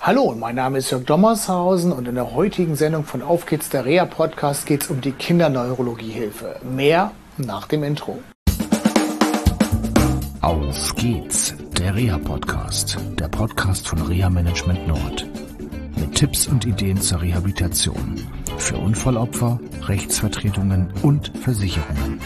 Hallo, mein Name ist Jörg Dommershausen und in der heutigen Sendung von Auf geht's, der Reha-Podcast, geht es um die Kinderneurologiehilfe. Mehr nach dem Intro. Auf geht's, der Reha-Podcast, der Podcast von Reha Management Nord. Mit Tipps und Ideen zur Rehabilitation für Unfallopfer, Rechtsvertretungen und Versicherungen.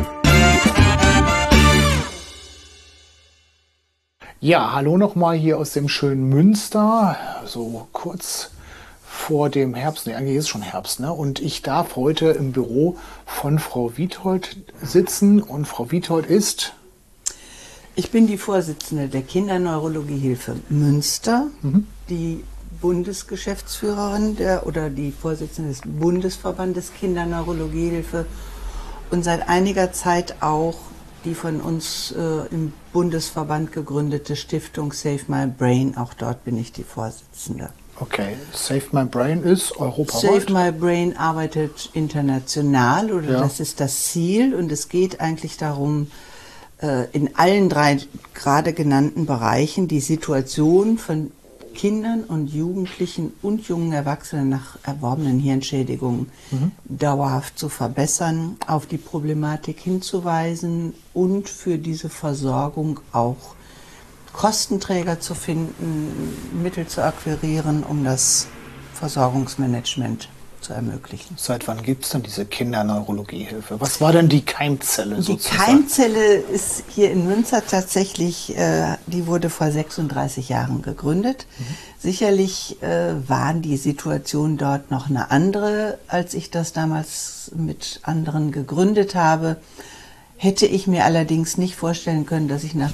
Ja, hallo nochmal hier aus dem schönen Münster, so kurz vor dem Herbst, eigentlich ist es schon Herbst, ne? Und ich darf heute im Büro von Frau Wiethold sitzen und Frau Wiethold ist... Ich bin die Vorsitzende der Kinderneurologiehilfe Münster, die Bundesgeschäftsführerin oder die Vorsitzende des Bundesverbandes Kinderneurologiehilfe und seit einiger Zeit auch die von uns im Bundesverband gegründete Stiftung Save My Brain. Auch dort bin ich die Vorsitzende. Okay, Save My Brain ist europaweit? Save My Brain arbeitet international, oder ja. Das ist das Ziel, und es geht eigentlich darum, in allen drei gerade genannten Bereichen die Situation von Kindern und Jugendlichen und jungen Erwachsenen nach erworbenen Hirnschädigungen dauerhaft zu verbessern, auf die Problematik hinzuweisen und für diese Versorgung auch Kostenträger zu finden, Mittel zu akquirieren, um das Versorgungsmanagement zu ermöglichen. Seit wann gibt es denn diese Kinderneurologiehilfe? Was war denn die Keimzelle sozusagen? Die Keimzelle ist hier in Münster tatsächlich, die wurde vor 36 Jahren gegründet. Sicherlich waren die Situationen dort noch eine andere, als ich das damals mit anderen gegründet habe. Hätte ich mir allerdings nicht vorstellen können, dass ich nach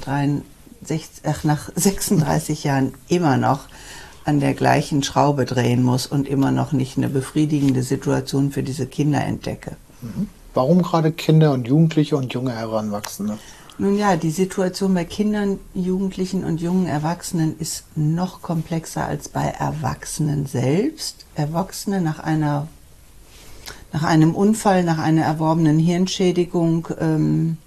36 Jahren immer noch an der gleichen Schraube drehen muss und immer noch nicht eine befriedigende Situation für diese Kinder entdecke. Warum gerade Kinder und Jugendliche und junge Heranwachsende? Nun ja, die Situation bei Kindern, Jugendlichen und jungen Erwachsenen ist noch komplexer als bei Erwachsenen selbst. Erwachsene nach einem Unfall, nach einer erworbenen Hirnschädigung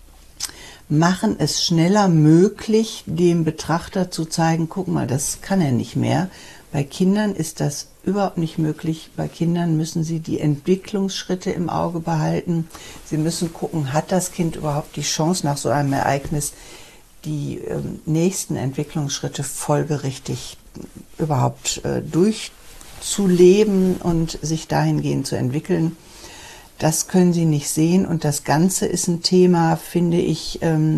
machen es schneller möglich, dem Betrachter zu zeigen, guck mal, das kann er nicht mehr. Bei Kindern ist das überhaupt nicht möglich. Bei Kindern müssen sie die Entwicklungsschritte im Auge behalten. Sie müssen gucken, hat das Kind überhaupt die Chance, nach so einem Ereignis die nächsten Entwicklungsschritte folgerichtig überhaupt durchzuleben und sich dahingehend zu entwickeln. Das können sie nicht sehen, und das Ganze ist ein Thema, finde ich,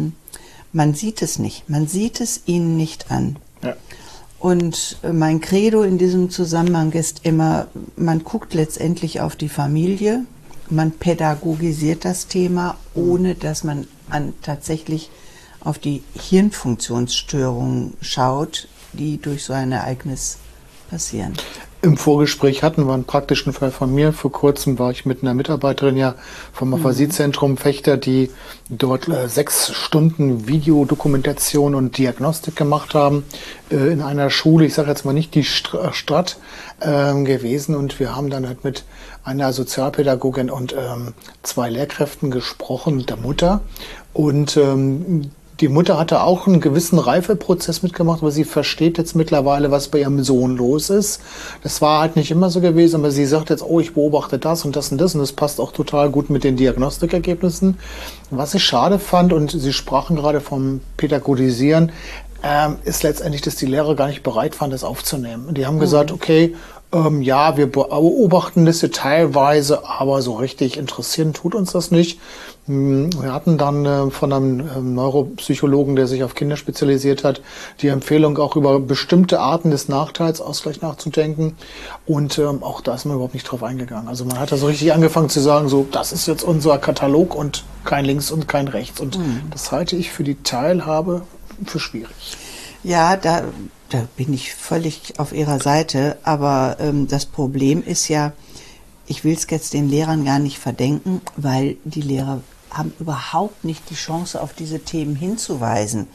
man sieht es nicht. Man sieht es ihnen nicht an. Ja. Und mein Credo in diesem Zusammenhang ist immer, man guckt letztendlich auf die Familie, man pädagogisiert das Thema, ohne dass man tatsächlich auf die Hirnfunktionsstörungen schaut, die durch so ein Ereignis passieren. Im Vorgespräch hatten wir einen praktischen Fall von mir. Vor kurzem war ich mit einer Mitarbeiterin vom Aphasiezentrum Vechta, die dort 6 Stunden Videodokumentation und Diagnostik gemacht haben in einer Schule. Ich sage jetzt mal nicht die Stadt gewesen. Und wir haben dann halt mit einer Sozialpädagogin und 2 Lehrkräften gesprochen, mit der Mutter. Und die Mutter hatte auch einen gewissen Reifeprozess mitgemacht, aber sie versteht jetzt mittlerweile, was bei ihrem Sohn los ist. Das war halt nicht immer so gewesen, aber sie sagt jetzt, oh, ich beobachte das und das und das, und das passt auch total gut mit den Diagnostikergebnissen. Was ich schade fand, und Sie sprachen gerade vom Pädagogisieren, ist letztendlich, dass die Lehrer gar nicht bereit waren, das aufzunehmen. Die haben gesagt, okay, ja, wir beobachten das hier teilweise, aber so richtig interessieren tut uns das nicht. Wir hatten dann von einem Neuropsychologen, der sich auf Kinder spezialisiert hat, die Empfehlung, auch über bestimmte Arten des Nachteilsausgleichs nachzudenken. Und auch da ist man überhaupt nicht drauf eingegangen. Also man hat da so richtig angefangen zu sagen, so, das ist jetzt unser Katalog und kein links und kein rechts. Und das halte ich für die Teilhabe für schwierig. Ja, da bin ich völlig auf Ihrer Seite, aber das Problem ist ja, ich will es jetzt den Lehrern gar nicht verdenken, weil die Lehrer haben überhaupt nicht die Chance, auf diese Themen hinzuweisen.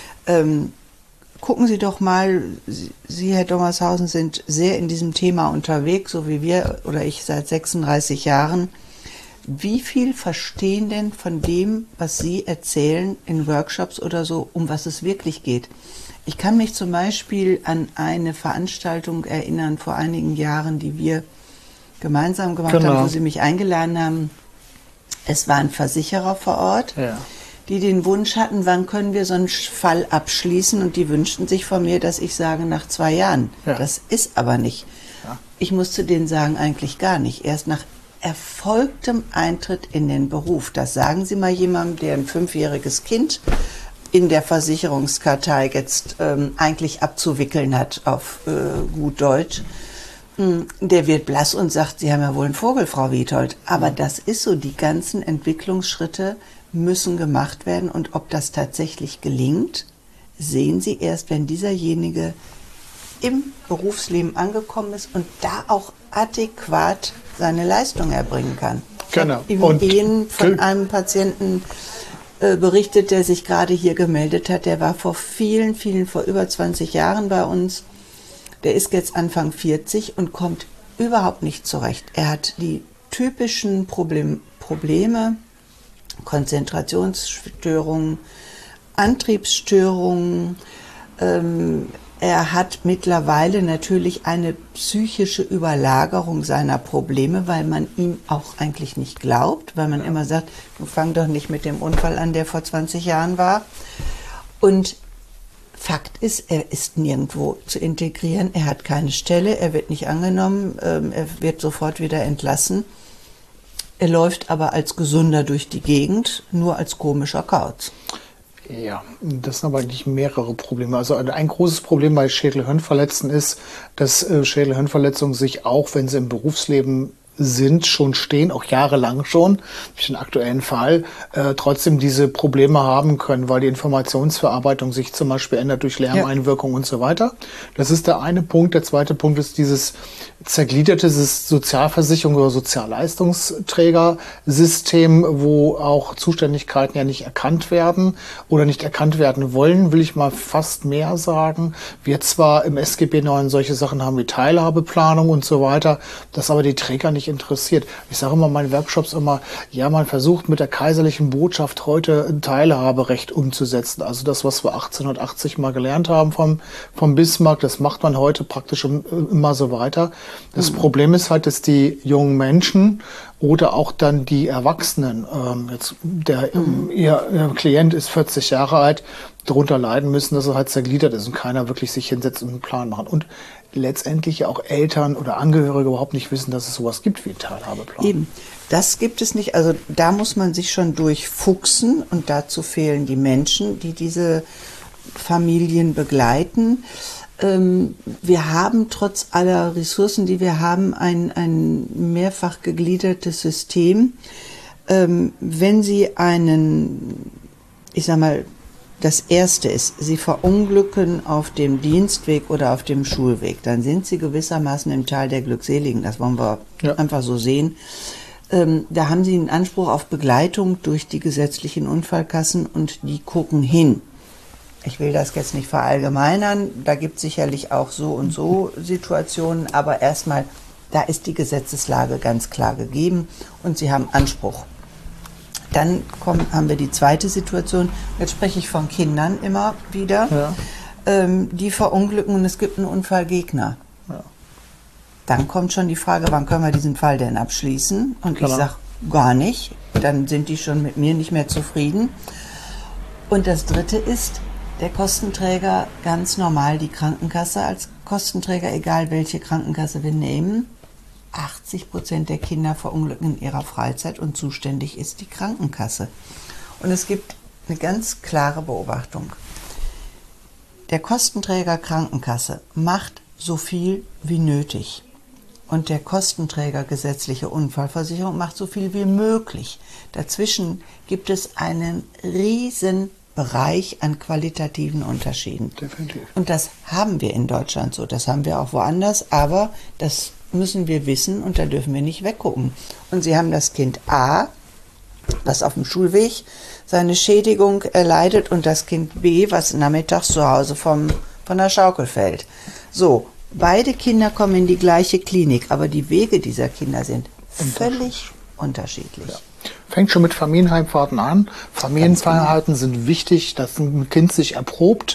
Gucken Sie doch mal, Sie, Herr Dommershausen, sind sehr in diesem Thema unterwegs, so wie wir oder ich seit 36 Jahren. Wie viel verstehen denn von dem, was Sie erzählen in Workshops oder so, um was es wirklich geht? Ich kann mich zum Beispiel an eine Veranstaltung erinnern vor einigen Jahren, die wir gemeinsam gemacht haben, wo Sie mich eingeladen haben. Es waren Versicherer vor Ort, die den Wunsch hatten, wann können wir so einen Fall abschließen, und die wünschten sich von mir, dass ich sage, nach 2 Jahren. Das ist aber nicht. Ich musste denen sagen, eigentlich gar nicht. Erst nach erfolgtem Eintritt in den Beruf. Das sagen Sie mal jemandem, der ein 5-jähriges Kind in der Versicherungskartei jetzt eigentlich abzuwickeln hat, auf gut Deutsch. Der wird blass und sagt, Sie haben ja wohl einen Vogel, Frau Wiethold. Aber das ist so, die ganzen Entwicklungsschritte müssen gemacht werden, und ob das tatsächlich gelingt, sehen Sie erst, wenn dieserjenige im Berufsleben angekommen ist und da auch adäquat seine Leistung erbringen kann. Genau. Ich habe Ihnen von einem Patienten berichtet, der sich gerade hier gemeldet hat. Der war vor über 20 Jahren bei uns. Der ist jetzt Anfang 40 und kommt überhaupt nicht zurecht. Er hat die typischen Probleme, Konzentrationsstörungen, Antriebsstörungen. Er hat mittlerweile natürlich eine psychische Überlagerung seiner Probleme, weil man ihm auch eigentlich nicht glaubt, weil man immer sagt, du fang doch nicht mit dem Unfall an, der vor 20 Jahren war. Und Fakt ist, er ist nirgendwo zu integrieren, er hat keine Stelle, er wird nicht angenommen, er wird sofort wieder entlassen. Er läuft aber als Gesunder durch die Gegend, nur als komischer Kauz. Ja, das sind aber eigentlich mehrere Probleme. Also ein großes Problem bei Schädel-Hirnverletzten ist, dass Schädel-Hirnverletzungen sich auch, wenn sie im Berufsleben schon stehen, auch jahrelang schon, durch den aktuellen Fall, trotzdem diese Probleme haben können, weil die Informationsverarbeitung sich zum Beispiel ändert durch Lärmeinwirkung und so weiter. Das ist der eine Punkt. Der zweite Punkt ist dieses zergliederte Sozialversicherung oder Sozialleistungsträgersystem, wo auch Zuständigkeiten ja nicht erkannt werden oder nicht erkannt werden wollen, will ich mal fast mehr sagen. Wir zwar im SGB IX solche Sachen haben wie Teilhabeplanung und so weiter, das aber die Träger nicht interessiert. Ich sage immer in meinen Workshops immer, ja, man versucht mit der kaiserlichen Botschaft heute ein Teilhaberecht umzusetzen. Also das, was wir 1880 mal gelernt haben vom Bismarck, das macht man heute praktisch immer so weiter. Das Problem ist halt, dass die jungen Menschen oder auch dann die Erwachsenen, ihr Klient ist 40 Jahre alt, darunter leiden müssen, dass er halt zergliedert ist und keiner wirklich sich hinsetzt und einen Plan machen. Und letztendlich ja auch Eltern oder Angehörige überhaupt nicht wissen, dass es sowas gibt wie einen Teilhabeplan. Eben, das gibt es nicht. Also da muss man sich schon durchfuchsen, und dazu fehlen die Menschen, die diese Familien begleiten. Wir haben trotz aller Ressourcen, die wir haben, ein mehrfach gegliedertes System. Wenn Sie das erste ist, Sie verunglücken auf dem Dienstweg oder auf dem Schulweg, dann sind Sie gewissermaßen im Tal der Glückseligen. Das wollen wir einfach so sehen. Da haben Sie einen Anspruch auf Begleitung durch die gesetzlichen Unfallkassen, und die gucken hin. Ich will das jetzt nicht verallgemeinern, da gibt es sicherlich auch so und so Situationen, aber erstmal, da ist die Gesetzeslage ganz klar gegeben und Sie haben Anspruch. Dann haben wir die zweite Situation, jetzt spreche ich von Kindern immer wieder, die verunglücken und es gibt einen Unfallgegner. Ja. Dann kommt schon die Frage, wann können wir diesen Fall denn abschließen? Und ich sage, gar nicht, dann sind die schon mit mir nicht mehr zufrieden. Und das dritte ist, der Kostenträger, ganz normal die Krankenkasse als Kostenträger, egal welche Krankenkasse wir nehmen. 80% der Kinder verunglücken in ihrer Freizeit und zuständig ist die Krankenkasse. Und es gibt eine ganz klare Beobachtung. Der Kostenträger Krankenkasse macht so viel wie nötig. Und der Kostenträger gesetzliche Unfallversicherung macht so viel wie möglich. Dazwischen gibt es einen riesen Bereich an qualitativen Unterschieden. Definitiv. Und das haben wir in Deutschland so, das haben wir auch woanders, aber das müssen wir wissen und da dürfen wir nicht weggucken. Und Sie haben das Kind A, was auf dem Schulweg seine Schädigung erleidet, und das Kind B, was nachmittags zu Hause von der Schaukel fällt. So, beide Kinder kommen in die gleiche Klinik, aber die Wege dieser Kinder sind völlig unterschiedlich. Ja. Fängt schon mit Familienheimfahrten an. Familienheimfahrten sind wichtig, dass ein Kind sich erprobt,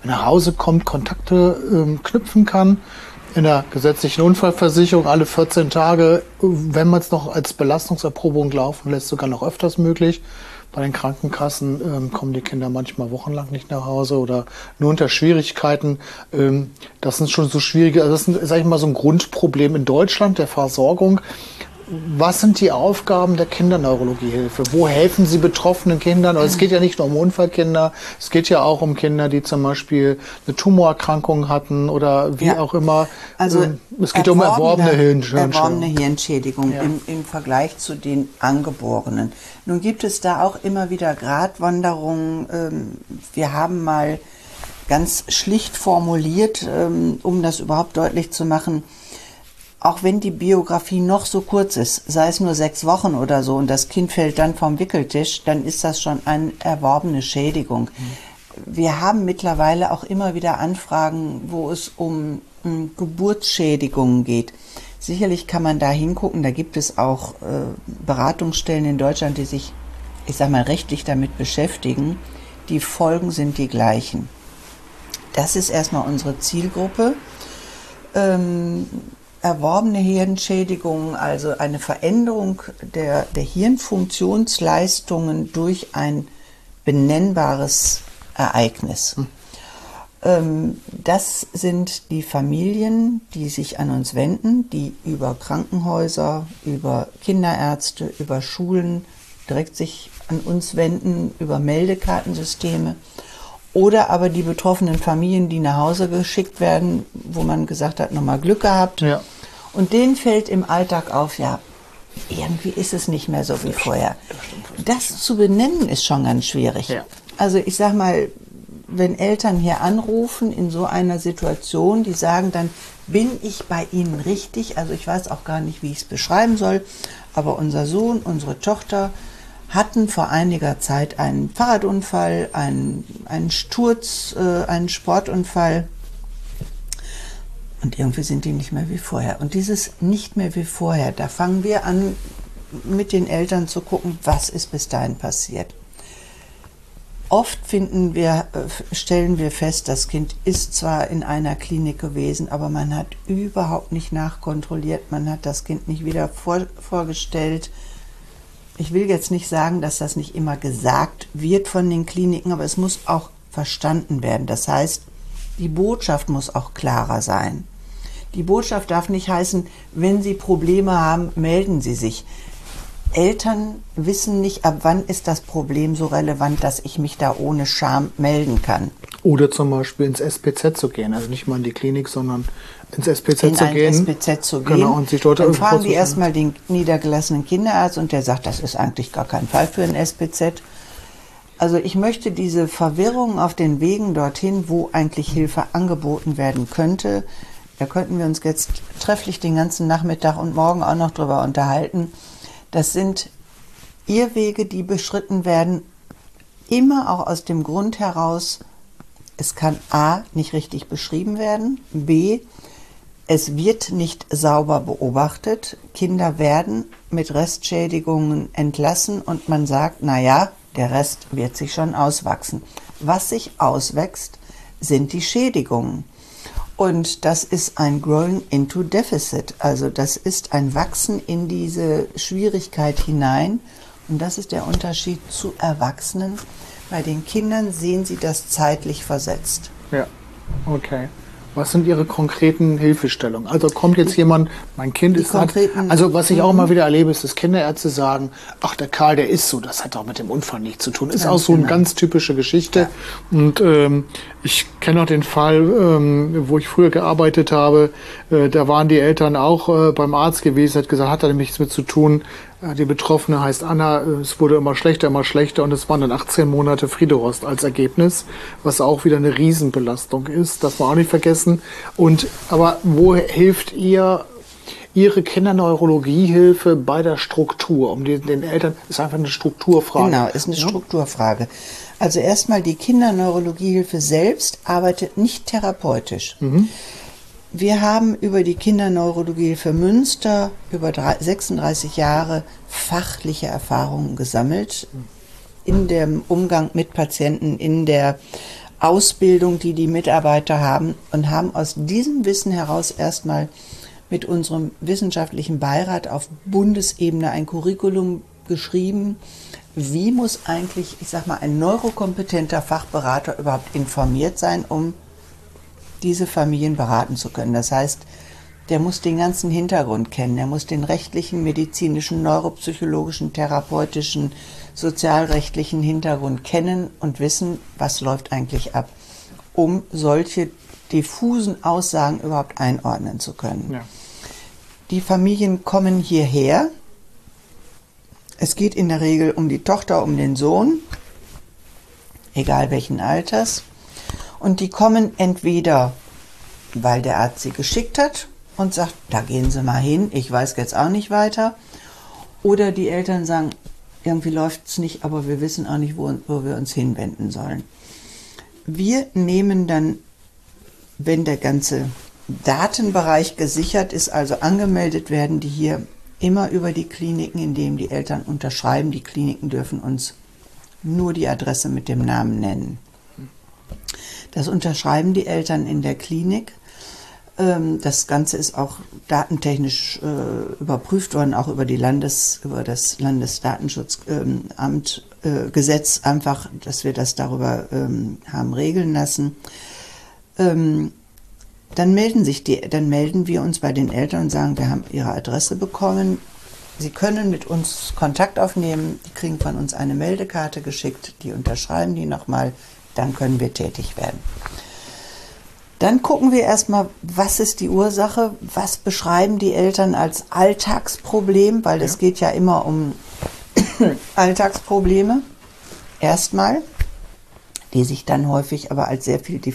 wenn er nach Hause kommt, Kontakte knüpfen kann. In der gesetzlichen Unfallversicherung alle 14 Tage, wenn man es noch als Belastungserprobung laufen lässt, sogar noch öfters möglich. Bei den Krankenkassen kommen die Kinder manchmal wochenlang nicht nach Hause oder nur unter Schwierigkeiten. Das sind schon so schwierige, also das ist, sag ich mal, so ein Grundproblem in Deutschland der Versorgung. Was sind die Aufgaben der Kinderneurologiehilfe? Wo helfen Sie betroffenen Kindern? Also es geht ja nicht nur um Unfallkinder, es geht ja auch um Kinder, die zum Beispiel eine Tumorerkrankung hatten oder wie auch immer. Also es geht um erworbene Hirnschädigung. Erworbene Hirnschädigung im Vergleich zu den Angeborenen. Nun gibt es da auch immer wieder Gratwanderungen. Wir haben mal ganz schlicht formuliert, um das überhaupt deutlich zu machen, auch wenn die Biografie noch so kurz ist, sei es nur 6 Wochen oder so, und das Kind fällt dann vom Wickeltisch, dann ist das schon eine erworbene Schädigung. Wir haben mittlerweile auch immer wieder Anfragen, wo es um Geburtsschädigungen geht. Sicherlich kann man da hingucken, da gibt es auch Beratungsstellen in Deutschland, die sich, ich sag mal, rechtlich damit beschäftigen. Die Folgen sind die gleichen. Das ist erstmal unsere Zielgruppe. Erworbene Hirnschädigungen, also eine Veränderung der Hirnfunktionsleistungen durch ein benennbares Ereignis. Das sind die Familien, die sich an uns wenden, die über Krankenhäuser, über Kinderärzte, über Schulen direkt sich an uns wenden, über Meldekartensysteme. Oder aber die betroffenen Familien, die nach Hause geschickt werden, wo man gesagt hat, nochmal Glück gehabt. Ja. Und denen fällt im Alltag auf, ja, irgendwie ist es nicht mehr so wie vorher. Das zu benennen ist schon ganz schwierig. Ja. Also ich sag mal, wenn Eltern hier anrufen in so einer Situation, die sagen dann, bin ich bei Ihnen richtig? Also ich weiß auch gar nicht, wie ich es beschreiben soll, aber unser Sohn, unsere Tochter hatten vor einiger Zeit einen Fahrradunfall, einen Sturz, einen Sportunfall. Und irgendwie sind die nicht mehr wie vorher. Und dieses nicht mehr wie vorher, da fangen wir an, mit den Eltern zu gucken, was ist bis dahin passiert. Oft stellen wir fest, das Kind ist zwar in einer Klinik gewesen, aber man hat überhaupt nicht nachkontrolliert, man hat das Kind nicht wieder vorgestellt. Ich will jetzt nicht sagen, dass das nicht immer gesagt wird von den Kliniken, aber es muss auch verstanden werden. Das heißt, die Botschaft muss auch klarer sein. Die Botschaft darf nicht heißen, wenn Sie Probleme haben, melden Sie sich. Eltern wissen nicht, ab wann ist das Problem so relevant, dass ich mich da ohne Scham melden kann. Oder zum Beispiel ins SPZ zu gehen, also nicht mal in die Klinik, sondern ins SPZ zu gehen. SPZ zu gehen. Genau, und sich dort dann fragen die erstmal den niedergelassenen Kinderarzt und der sagt, das ist eigentlich gar kein Fall für ein SPZ. Also ich möchte diese Verwirrung auf den Wegen dorthin, wo eigentlich Hilfe angeboten werden könnte, da könnten wir uns jetzt trefflich den ganzen Nachmittag und morgen auch noch drüber unterhalten. Das sind Irrwege, die beschritten werden, immer auch aus dem Grund heraus, es kann A, nicht richtig beschrieben werden, B, es wird nicht sauber beobachtet, Kinder werden mit Restschädigungen entlassen und man sagt, naja, der Rest wird sich schon auswachsen. Was sich auswächst, sind die Schädigungen. Und das ist ein Growing into Deficit, also das ist ein Wachsen in diese Schwierigkeit hinein. Und das ist der Unterschied zu Erwachsenen. Bei den Kindern sehen sie das zeitlich versetzt. Ja, okay. Was sind Ihre konkreten Hilfestellungen? Also kommt jetzt jemand, mein Kind ist also was ich auch mal wieder erlebe, ist, dass Kinderärzte sagen, ach, der Karl, der ist so, das hat auch mit dem Unfall nichts zu tun. Ist auch so eine ganz typische Geschichte. Ja. Und ich kenne auch den Fall, wo ich früher gearbeitet habe, da waren die Eltern auch beim Arzt gewesen, hat gesagt, hat da nichts mit zu tun. Die Betroffene heißt Anna, es wurde immer schlechter und es waren dann 18 Monate Friedehorst als Ergebnis, was auch wieder eine Riesenbelastung ist, das wir auch nicht vergessen. Aber wo hilft Ihre Kinderneurologiehilfe bei der Struktur? Um den Eltern, ist einfach eine Strukturfrage. Genau, ist eine Strukturfrage. Also erstmal, die Kinderneurologiehilfe selbst arbeitet nicht therapeutisch. Mhm. Wir haben über die Kinderneurologiehilfe Münster über 36 Jahre fachliche Erfahrungen gesammelt in dem Umgang mit Patienten, in der Ausbildung, die die Mitarbeiter haben, und haben aus diesem Wissen heraus erstmal mit unserem wissenschaftlichen Beirat auf Bundesebene ein Curriculum geschrieben. Wie muss eigentlich, ich sag mal, ein neurokompetenter Fachberater überhaupt informiert sein, um diese Familien beraten zu können? Das heißt, der muss den ganzen Hintergrund kennen, der muss den rechtlichen, medizinischen, neuropsychologischen, therapeutischen, sozialrechtlichen Hintergrund kennen und wissen, was läuft eigentlich ab, um solche diffusen Aussagen überhaupt einordnen zu können. Ja. Die Familien kommen hierher. Es geht in der Regel um die Tochter, um den Sohn, egal welchen Alters. Und die kommen entweder, weil der Arzt sie geschickt hat und sagt, da gehen Sie mal hin, ich weiß jetzt auch nicht weiter. Oder die Eltern sagen, irgendwie läuft es nicht, aber wir wissen auch nicht, wo wir uns hinwenden sollen. Wir nehmen dann, wenn der ganze Datenbereich gesichert ist, also angemeldet werden, die hier immer über die Kliniken, indem die Eltern unterschreiben. Die Kliniken dürfen uns nur die Adresse mit dem Namen nennen. Das unterschreiben die Eltern in der Klinik. Das Ganze ist auch datentechnisch überprüft worden, auch über das Landesdatenschutzgesetz, einfach, dass wir das darüber haben regeln lassen. Dann melden wir uns bei den Eltern und sagen, wir haben ihre Adresse bekommen. Sie können mit uns Kontakt aufnehmen. Die kriegen von uns eine Meldekarte geschickt. Die unterschreiben die nochmal. Dann können wir tätig werden. Dann gucken wir erstmal, was ist die Ursache? Was beschreiben die Eltern als Alltagsproblem? Weil es geht ja immer um Alltagsprobleme. Erstmal, die sich dann häufig aber als sehr viel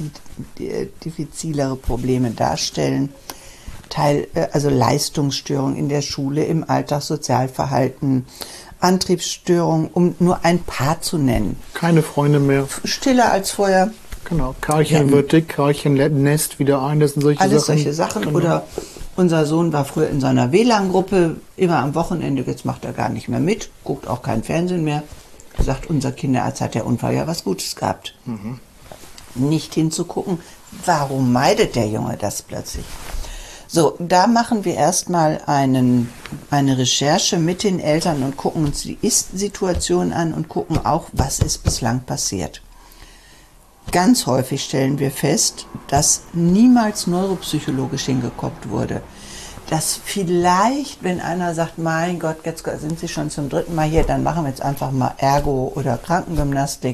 diffizilere Probleme darstellen. Also Leistungsstörung in der Schule, im Alltagssozialverhalten, Antriebsstörung, um nur ein paar zu nennen. Keine Freunde mehr. Stiller als vorher. Genau, Karlchen wird dick, Karlchen nässt wieder ein, das sind solche alles Sachen. Solche Sachen. Genau. Oder unser Sohn war früher in so einer WLAN-Gruppe, immer am Wochenende, jetzt macht er gar nicht mehr mit, guckt auch kein Fernsehen mehr. Sagt, unser Kinderarzt hat der Unfall ja was Gutes gehabt. Nicht hinzugucken, warum meidet der Junge das plötzlich? So, da machen wir erstmal eine Recherche mit den Eltern und gucken uns die Ist-Situation an und gucken auch, was ist bislang passiert. Ganz häufig stellen wir fest, dass niemals neuropsychologisch hingeguckt wurde. Dass vielleicht, wenn einer sagt, mein Gott, jetzt sind Sie schon zum 3. Mal hier, dann machen wir jetzt einfach mal Ergo oder Krankengymnastik.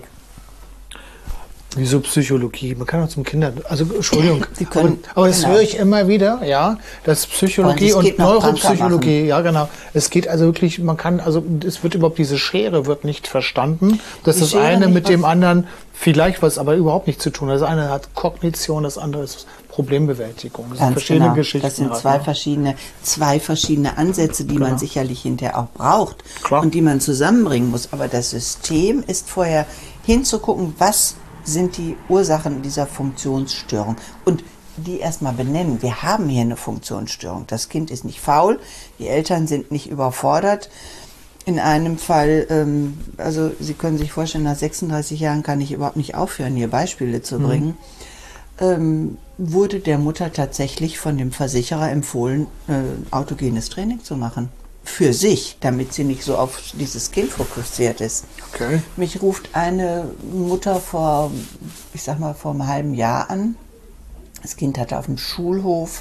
Wieso Psychologie? Man kann auch zum also Entschuldigung, Sie können, aber das höre ich immer wieder, ja, dass Psychologie und Neuropsychologie, ja genau, es geht also wirklich, es wird überhaupt, diese Schere wird nicht verstanden, dass das eine mit dem anderen vielleicht was, aber überhaupt nichts zu tun hat. Das eine hat Kognition, das andere ist Problembewältigung. Das sind verschiedene Geschichten. Das sind zwei verschiedene Ansätze, die man sicherlich hinterher auch braucht und die man zusammenbringen muss. Aber das System ist vorher hinzugucken, was sind die Ursachen dieser Funktionsstörung und die erstmal benennen. Wir haben hier eine Funktionsstörung. Das Kind ist nicht faul, die Eltern sind nicht überfordert. In einem Fall, also Sie können sich vorstellen, nach 36 Jahren kann ich überhaupt nicht aufhören, hier Beispiele zu bringen, wurde der Mutter tatsächlich von dem Versicherer empfohlen, autogenes Training zu machen. Für sich, damit sie nicht so auf dieses Kind fokussiert ist. Okay. Mich ruft eine Mutter vor einem halben Jahr an. Das Kind hatte auf dem Schulhof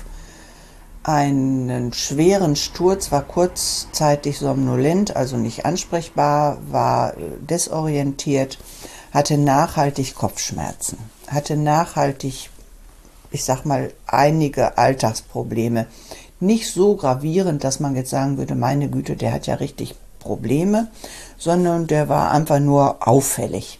einen schweren Sturz, war kurzzeitig somnolent, also nicht ansprechbar, war desorientiert, hatte nachhaltig Kopfschmerzen, hatte nachhaltig, einige Alltagsprobleme. Nicht so gravierend, dass man jetzt sagen würde, meine Güte, der hat ja richtig Probleme, sondern der war einfach nur auffällig.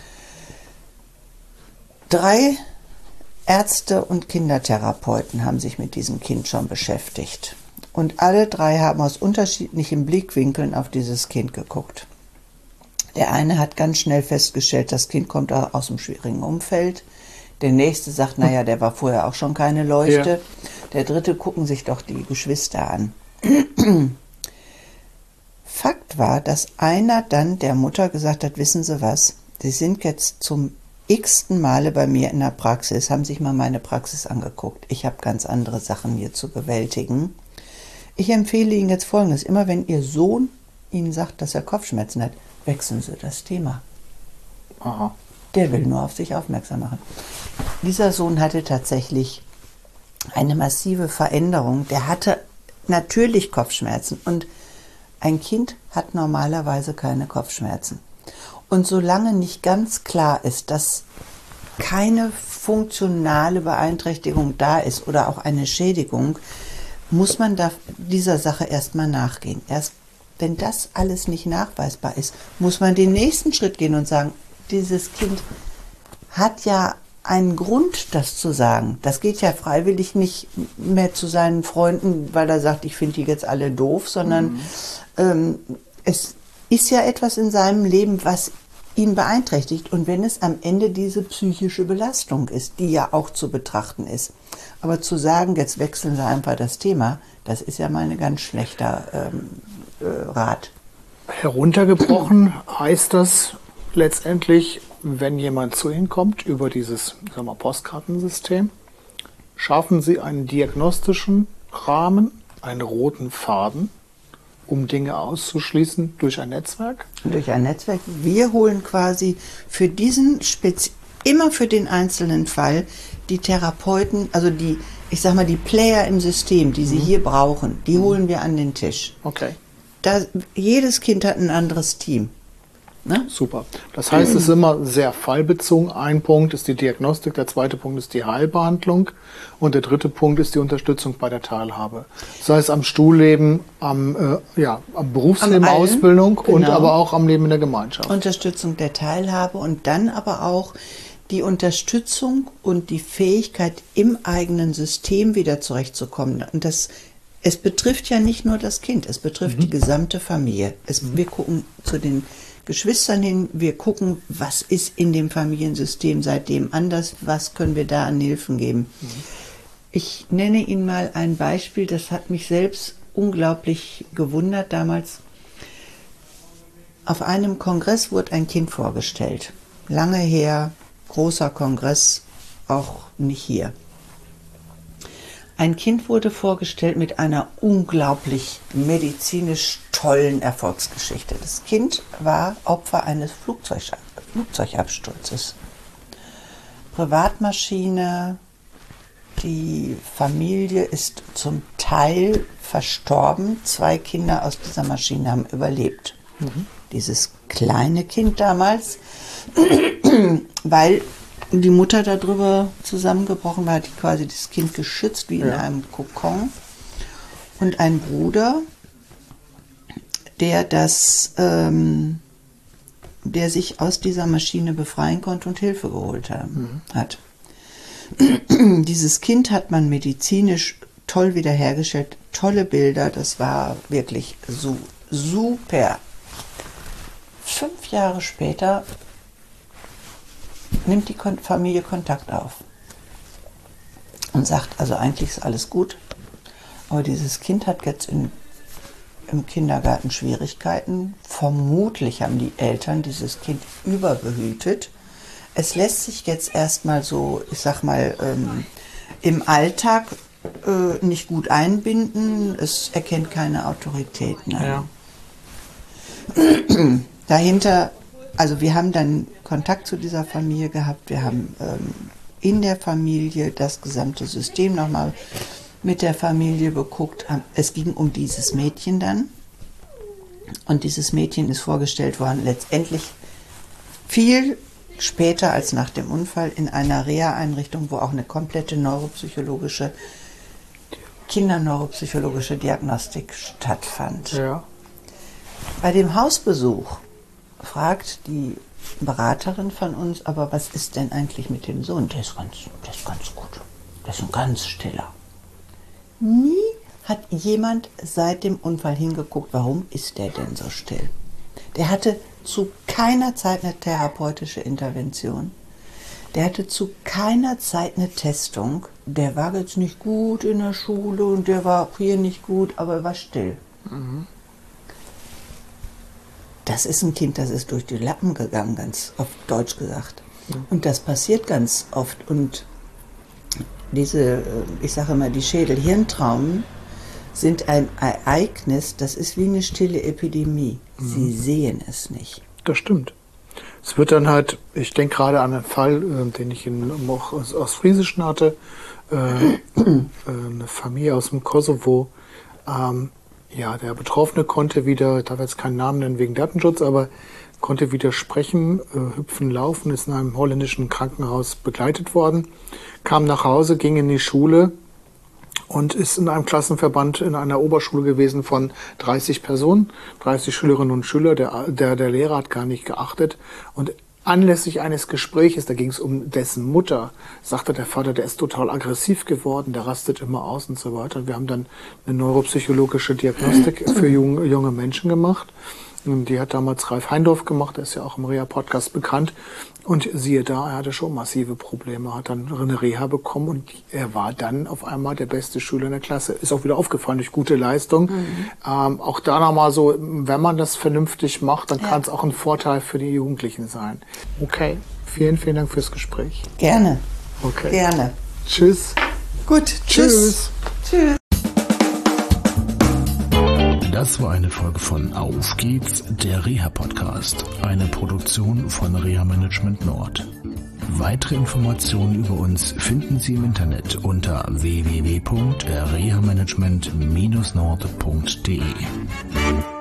3 Ärzte und Kindertherapeuten haben sich mit diesem Kind schon beschäftigt. Und alle 3 haben aus unterschiedlichen Blickwinkeln auf dieses Kind geguckt. Der eine hat ganz schnell festgestellt, das Kind kommt aus einem schwierigen Umfeld. Der nächste sagt, naja, der war vorher auch schon keine Leuchte. Ja. Der dritte gucken sich doch die Geschwister an. Fakt war, dass einer dann der Mutter gesagt hat, wissen Sie was, Sie sind jetzt zum x-ten Male bei mir in der Praxis, haben sich mal meine Praxis angeguckt. Ich habe ganz andere Sachen hier zu bewältigen. Ich empfehle Ihnen jetzt Folgendes. Immer wenn Ihr Sohn Ihnen sagt, dass er Kopfschmerzen hat, wechseln Sie das Thema. Aha. Der will nur auf sich aufmerksam machen. Dieser Sohn hatte tatsächlich eine massive Veränderung. Der hatte natürlich Kopfschmerzen und ein Kind hat normalerweise keine Kopfschmerzen. Und solange nicht ganz klar ist, dass keine funktionale Beeinträchtigung da ist oder auch eine Schädigung, muss man dieser Sache erstmal nachgehen. Erst wenn das alles nicht nachweisbar ist, muss man den nächsten Schritt gehen und sagen, dieses Kind hat ja einen Grund, das zu sagen. Das geht ja freiwillig nicht mehr zu seinen Freunden, weil er sagt, ich finde die jetzt alle doof, sondern es ist ja etwas in seinem Leben, was ihn beeinträchtigt. Und wenn es am Ende diese psychische Belastung ist, die ja auch zu betrachten ist. Aber zu sagen, jetzt wechseln Sie einfach das Thema, das ist ja mal ein ganz schlechter Rat. Heruntergebrochen heißt das letztendlich, wenn jemand zu Ihnen kommt über dieses Postkartensystem, schaffen Sie einen diagnostischen Rahmen, einen roten Faden, um Dinge auszuschließen durch ein Netzwerk? Durch ein Netzwerk. Wir holen quasi für diesen immer für den einzelnen Fall die Therapeuten, also die, ich sag mal, die Player im System, die Sie hier brauchen, die holen wir an den Tisch. Okay. Jedes Kind hat ein anderes Team. Ne? Super. Das heißt, es ist immer sehr fallbezogen. Ein Punkt ist die Diagnostik, der zweite Punkt ist die Heilbehandlung und der dritte Punkt ist die Unterstützung bei der Teilhabe. Sei es am Stuhlleben, am Berufsleben, Ausbildung und aber auch am Leben in der Gemeinschaft. Unterstützung der Teilhabe und dann aber auch die Unterstützung und die Fähigkeit, im eigenen System wieder zurechtzukommen. Und es betrifft ja nicht nur das Kind, es betrifft die gesamte Familie. Wir gucken zu den Geschwistern hin, wir gucken, was ist in dem Familiensystem seitdem anders, was können wir da an Hilfen geben. Ich nenne Ihnen mal ein Beispiel, das hat mich selbst unglaublich gewundert damals. Auf einem Kongress wurde ein Kind vorgestellt. Lange her, großer Kongress, auch nicht hier. Ein Kind wurde vorgestellt mit einer unglaublich medizinisch tollen Erfolgsgeschichte. Das Kind war Opfer eines Flugzeugabsturzes. Privatmaschine, die Familie ist zum Teil verstorben. 2 Kinder aus dieser Maschine haben überlebt. Dieses kleine Kind damals, weil die Mutter darüber zusammengebrochen war, hat die quasi das Kind geschützt wie in einem Kokon. Und ein Bruder, der sich aus dieser Maschine befreien konnte und Hilfe geholt hat. Dieses Kind hat man medizinisch toll wiederhergestellt, tolle Bilder, das war wirklich so super. 5 Jahre später nimmt die Familie Kontakt auf und sagt, also eigentlich ist alles gut, aber dieses Kind hat jetzt im Kindergarten Schwierigkeiten. Vermutlich haben die Eltern dieses Kind überbehütet. Es lässt sich jetzt erstmal so, ich sag mal, im Alltag nicht gut einbinden. Es erkennt keine Autoritäten an. Ja. Dahinter, also wir haben dann Kontakt zu dieser Familie gehabt. Wir haben in der Familie das gesamte System nochmal mit der Familie beguckt. Es ging um dieses Mädchen dann. Und dieses Mädchen ist vorgestellt worden, letztendlich viel später als nach dem Unfall in einer Reha-Einrichtung, wo auch eine komplette kinderneuropsychologische Diagnostik stattfand. Ja. Bei dem Hausbesuch fragt die Beraterin von uns, aber was ist denn eigentlich mit dem Sohn? Der ist ganz gut. Der ist ein ganz stiller. Nie hat jemand seit dem Unfall hingeguckt, warum ist der denn so still? Der hatte zu keiner Zeit eine therapeutische Intervention. Der hatte zu keiner Zeit eine Testung. Der war jetzt nicht gut in der Schule und der war auch hier nicht gut, aber er war still. Das ist ein Kind, das ist durch die Lappen gegangen, ganz auf Deutsch gesagt. Und das passiert ganz oft. Und diese, ich sage immer, die Schädel-Hirntraumen sind ein Ereignis, das ist wie eine stille Epidemie. Sie sehen es nicht. Das stimmt. Es wird dann halt, ich denke gerade an einen Fall, den ich in Ostfriesischen hatte, eine Familie aus dem Kosovo. Der Betroffene konnte wieder, ich darf jetzt keinen Namen nennen wegen Datenschutz, aber konnte wieder sprechen, hüpfen, laufen, ist in einem holländischen Krankenhaus begleitet worden, kam nach Hause, ging in die Schule und ist in einem Klassenverband in einer Oberschule gewesen von 30 Personen, 30 Schülerinnen und Schüler. Der Lehrer hat gar nicht geachtet. Und anlässlich eines Gespräches, da ging es um dessen Mutter, sagte der Vater, der ist total aggressiv geworden, der rastet immer aus und so weiter. Wir haben dann eine neuropsychologische Diagnostik für junge Menschen gemacht. Die hat damals Ralf Heindorf gemacht, der ist ja auch im Reha-Podcast bekannt. Und siehe da, er hatte schon massive Probleme, hat dann eine Reha bekommen und er war dann auf einmal der beste Schüler in der Klasse. Ist auch wieder aufgefallen durch gute Leistung. Auch da nochmal so, wenn man das vernünftig macht, dann kann es auch ein Vorteil für die Jugendlichen sein. Okay, vielen, vielen Dank fürs Gespräch. Gerne. Okay. Gerne. Tschüss. Gut, tschüss. Tschüss. Das war eine Folge von Auf geht's, der Reha-Podcast, eine Produktion von Reha Management Nord. Weitere Informationen über uns finden Sie im Internet unter www.rehamanagement-nord.de.